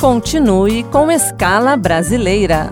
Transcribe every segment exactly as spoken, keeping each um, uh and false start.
Continue com Escala Brasileira.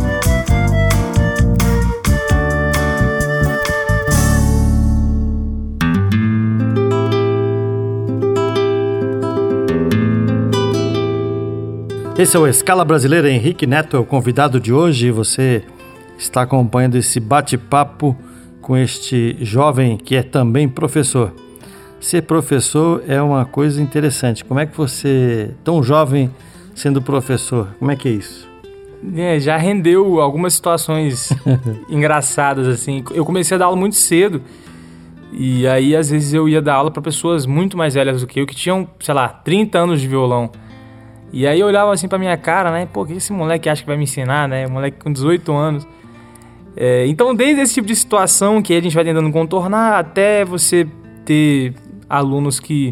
Esse é o Escala Brasileira. Henrique Neto é o convidado de hoje e você está acompanhando esse bate-papo com este jovem que é também professor. Ser professor é uma coisa interessante. Como é que você, tão jovem, sendo professor, como é que é isso? É, já rendeu algumas situações engraçadas, assim. Eu comecei a dar aula muito cedo e aí, às vezes, eu ia dar aula para pessoas muito mais velhas do que eu, que tinham, sei lá, trinta anos de violão. E aí eu olhava assim pra minha cara, né? Pô, o que esse moleque acha que vai me ensinar, né? Moleque com dezoito anos. É, então, desde esse tipo de situação que a gente vai tentando contornar, até você ter alunos que,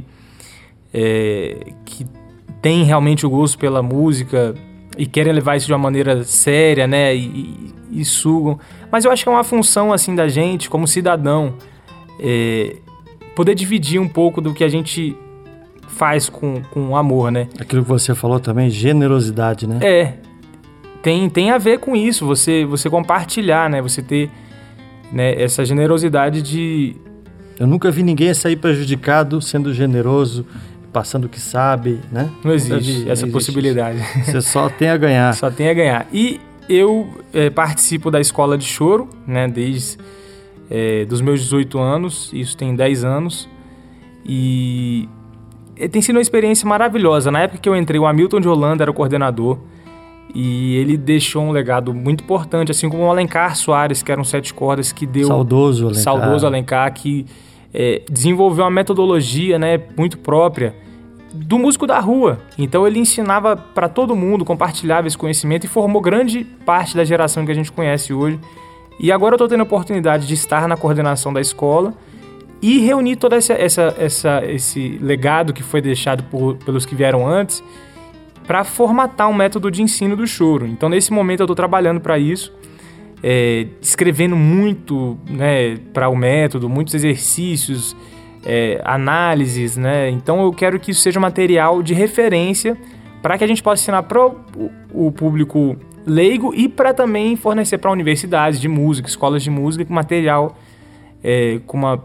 é, que têm realmente o gosto pela música e querem levar isso de uma maneira séria, né? E, e, e sugam. Mas eu acho que é uma função, assim, da gente, como cidadão, é, poder dividir um pouco do que a gente faz com, com amor, né? Aquilo que você falou também, generosidade, né? É, tem, tem a ver com isso, você, você compartilhar, né? Você ter, né, essa generosidade de... Eu nunca vi ninguém sair prejudicado sendo generoso, passando o que sabe, né? Não existe vi, essa não existe possibilidade. Isso. Você só tem a ganhar. Só tem a ganhar. E eu é, participo da escola de choro, né? Desde é, dos meus dezoito anos, isso tem dez anos, e... tem sido uma experiência maravilhosa. Na época que eu entrei, o Hamilton de Holanda era o coordenador e ele deixou um legado muito importante, assim como o Alencar Soares, que eram sete cordas, que deu... Saudoso Alencar. Saudoso Alencar, que é, desenvolveu uma metodologia, né, muito própria do músico da rua. Então ele ensinava para todo mundo, compartilhava esse conhecimento e formou grande parte da geração que a gente conhece hoje. E agora eu estou tendo a oportunidade de estar na coordenação da escola e reunir todo essa, essa, essa, esse legado que foi deixado por, pelos que vieram antes para formatar um método de ensino do choro. Então, nesse momento, eu estou trabalhando para isso, é, escrevendo muito, né, para o método, muitos exercícios, é, análises, né? Então, eu quero que isso seja material de referência para que a gente possa ensinar para o, o público leigo e para também fornecer para universidades de música, escolas de música, com material é, com uma...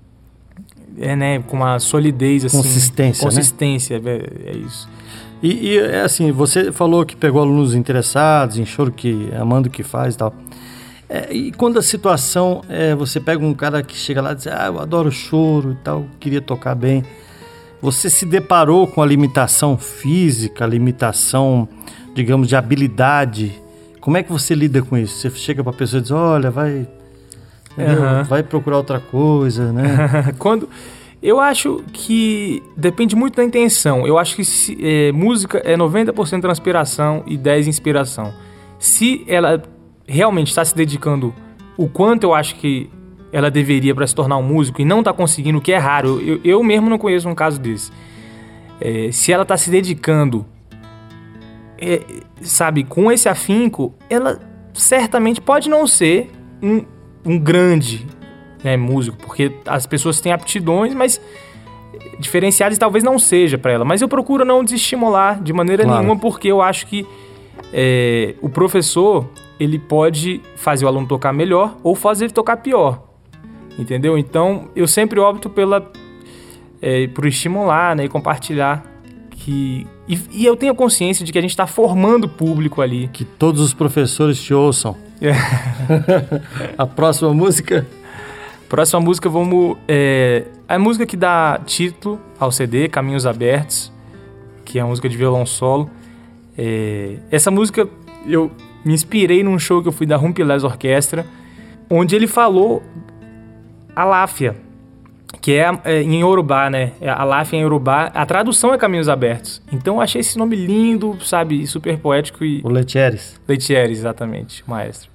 É, né, com uma solidez, assim... Consistência, Consistência, né? é, é isso. E, e, é assim, você falou que pegou alunos interessados em choro, que amando o que faz e tal. É, e quando a situação, é, você pega um cara que chega lá e diz, ah, eu adoro choro e tal, queria tocar bem. Você se deparou com a limitação física, a limitação, digamos, de habilidade. Como é que você lida com isso? Você chega pra pessoa e diz, olha, vai... Uhum. Vai procurar outra coisa, né? Quando, eu acho que depende muito da intenção. Eu acho que se, é, música é noventa por cento transpiração e dez por cento inspiração. Se ela realmente está se dedicando o quanto eu acho que ela deveria para se tornar um músico e não está conseguindo, o que é raro, eu, eu mesmo não conheço um caso desse. É, se ela está se dedicando, é, sabe, com esse afinco, ela certamente pode não ser um um grande, né, músico, porque as pessoas têm aptidões, mas diferenciadas talvez não seja para ela. Mas eu procuro não desestimular de maneira claro. nenhuma, porque eu acho que é, o professor, ele pode fazer o aluno tocar melhor ou fazer ele tocar pior, entendeu? Então, eu sempre opto pela, é, por estimular, né, e compartilhar. Que, e, e eu tenho consciência de que a gente está formando público ali. Que todos os professores te ouçam. É. A próxima música? Próxima música, vamos... É, a música que dá título ao C D, Caminhos Abertos, que é a música de violão solo. É, essa música, eu me inspirei num show que eu fui da Rumpelés Orquestra, onde ele falou Aláfia, que é, é em Yorubá, né? Aláfia em Yorubá. A tradução é Caminhos Abertos. Então eu achei esse nome lindo, sabe? Super poético. E... O Letieres. Letieres, exatamente. O maestro.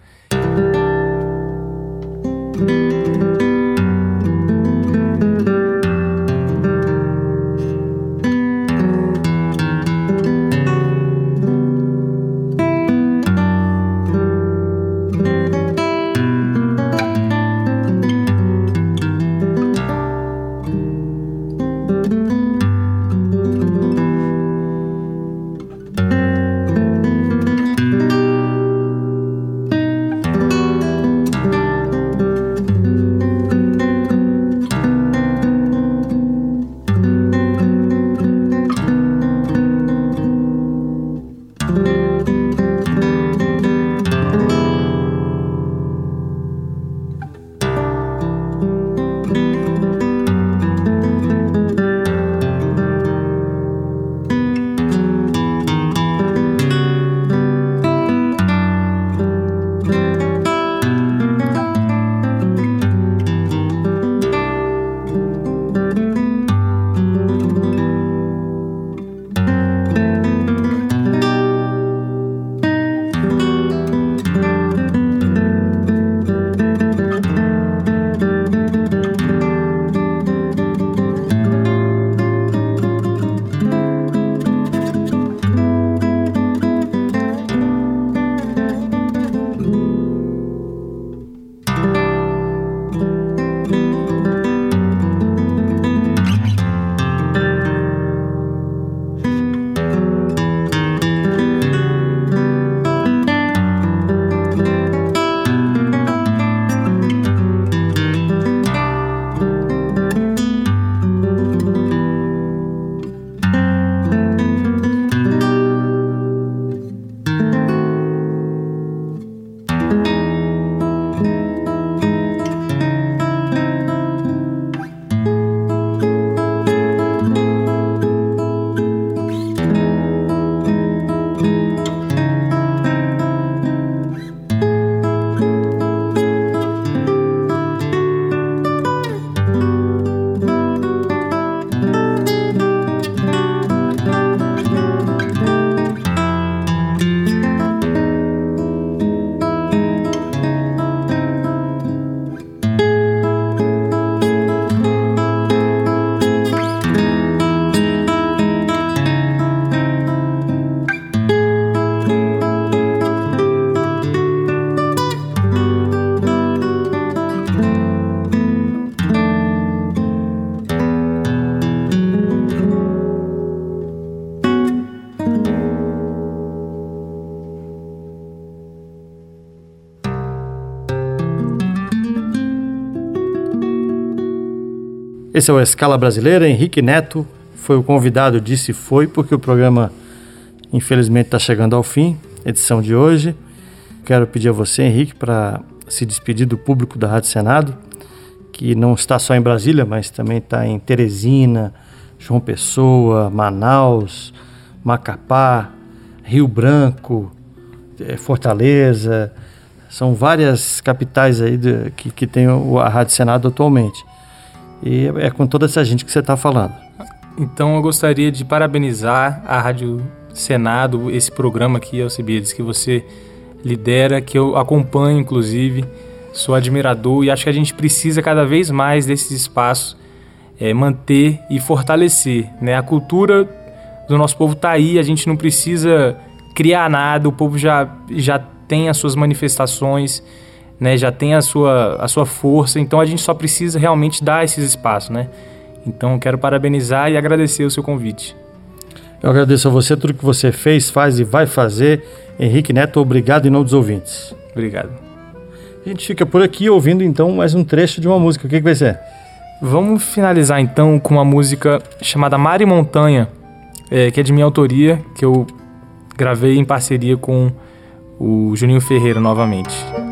Esse é o Escala Brasileira. Henrique Neto foi o convidado, disse foi, porque o programa, infelizmente, está chegando ao fim, edição de hoje. Quero pedir a você, Henrique, para se despedir do público da Rádio Senado, que não está só em Brasília, mas também está em Teresina, João Pessoa, Manaus, Macapá, Rio Branco, Fortaleza. São várias capitais aí de, que, que tem a Rádio Senado atualmente. E é com toda essa gente que você está falando. Então eu gostaria de parabenizar a Rádio Senado, esse programa aqui, Alcibiades, que você lidera, que eu acompanho, inclusive, sou admirador e acho que a gente precisa cada vez mais desses espaços, é, manter e fortalecer, né? A cultura do nosso povo está aí, a gente não precisa criar nada, o povo já, já tem as suas manifestações, né? Já tem a sua, a sua força, então a gente só precisa realmente dar esses espaços, né? Então eu quero parabenizar e agradecer o seu convite. Eu agradeço a você tudo que você fez, faz e vai fazer. Henrique Neto, obrigado em nome dos ouvintes. Obrigado. A gente fica por aqui ouvindo então mais um trecho de uma música. O que, que vai ser? Vamos finalizar então com uma música chamada Mar e Montanha, é, que é de minha autoria, que eu gravei em parceria com o Juninho Ferreira novamente.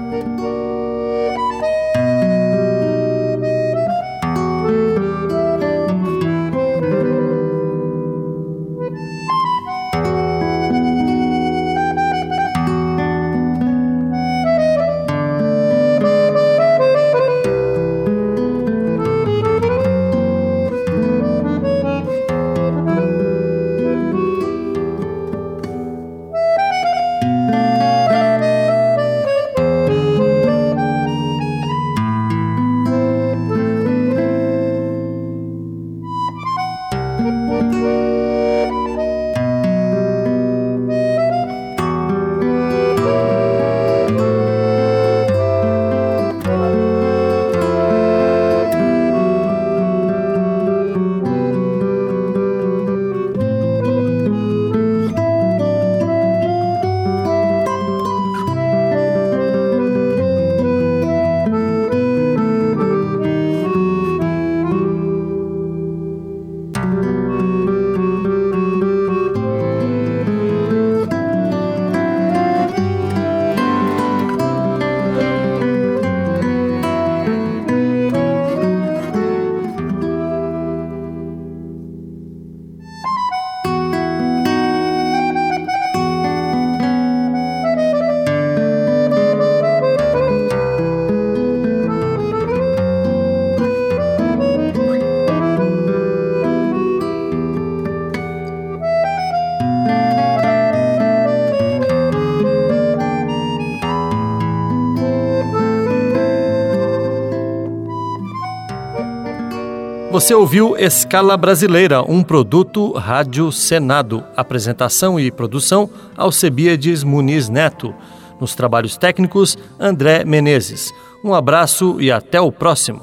Você ouviu Escala Brasileira, um produto Rádio Senado. Apresentação e produção, Alcibiades Muniz Neto. Nos trabalhos técnicos, André Menezes. Um abraço e até o próximo.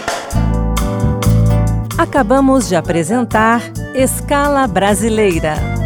Acabamos de apresentar Escala Brasileira.